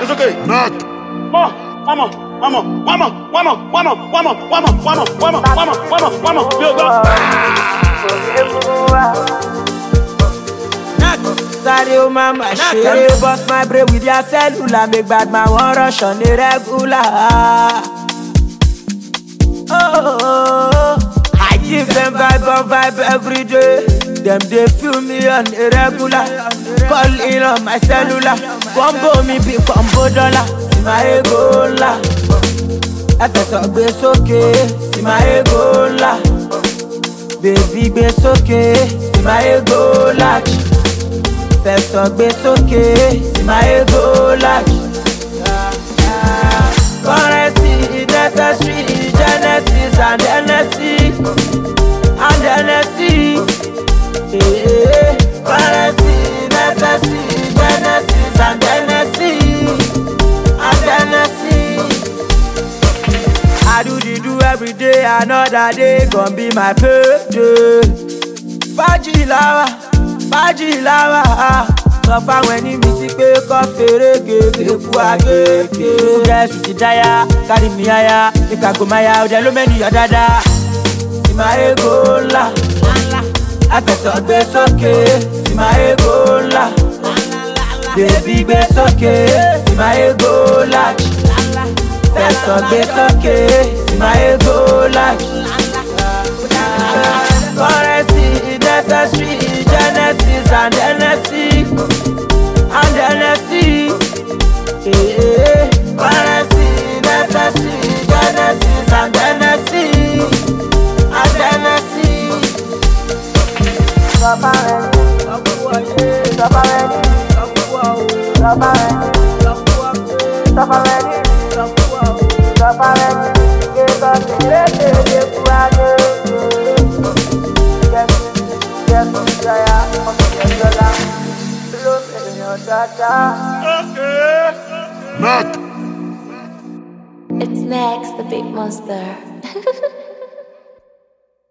It's okay. Knock. Mama. Sorry, oh mama, shey bust my brain with your cellular. Make bad man want rush on the regular. I give them vibe on vibe every day. Them they feel me on the regular. Call in on my cellular. Combo me be combo dollar. See my ego la. FSO be okay. See my ego la. Baby be okay. See my ego la. FSO be okay. See my ego la. Currency is necessary. Genesis and NSC. And NSC. Currency necessary, Genesis and NSC, and NSC. I do every day, another day gon' be my payday. Fájì làwà, sọ fáwọn ẹni mi sí pé kọ́ fèrè gègé kú àgègè. Gẹ̀ẹ́sì ti dáyà, kárí mi àyà, ìkàgò máyà, ọ̀dẹ ló mẹ́ni yọ dáadáa. Sì máa ego ńlá. Afẹ́sọ̀ gbé sókè, sí máa ego ńlá. Bébí gbé sókè, sí máa ego lájì. Afẹ́sọ̀ gbé sókè, sí máa ego lájì. Currency is necessary, Genesis and NSC. And NSC. Currency is necessary, Genesis and NSC. And NSC. Knock. It's next, the big monster.